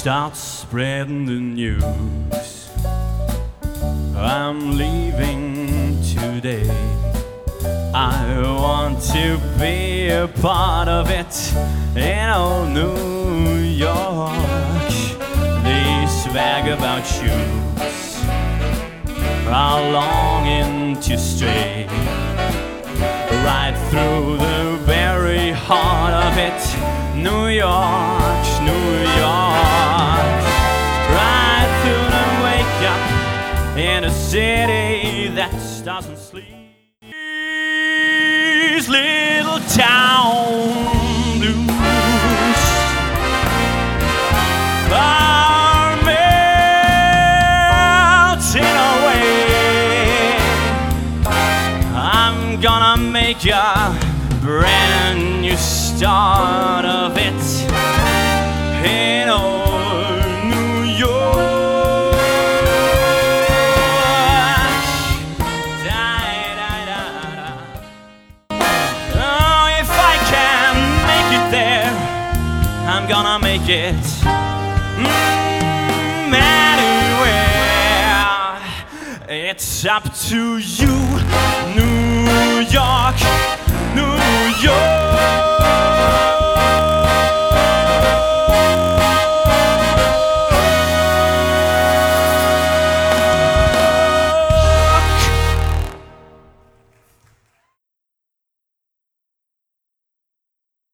start spreading the news. I'm leaving today. I want to be a part of it in old New York. These vagabond shoes are longing to stray right through the very heart of it, New York, New York. Right through the wake up in a city that doesn't sleep. These little town blues are melting away. I'm gonna make a brand new start of it in old New York. Oh, if I can make it there, I'm gonna make it anywhere. It's up to you, New York, New York.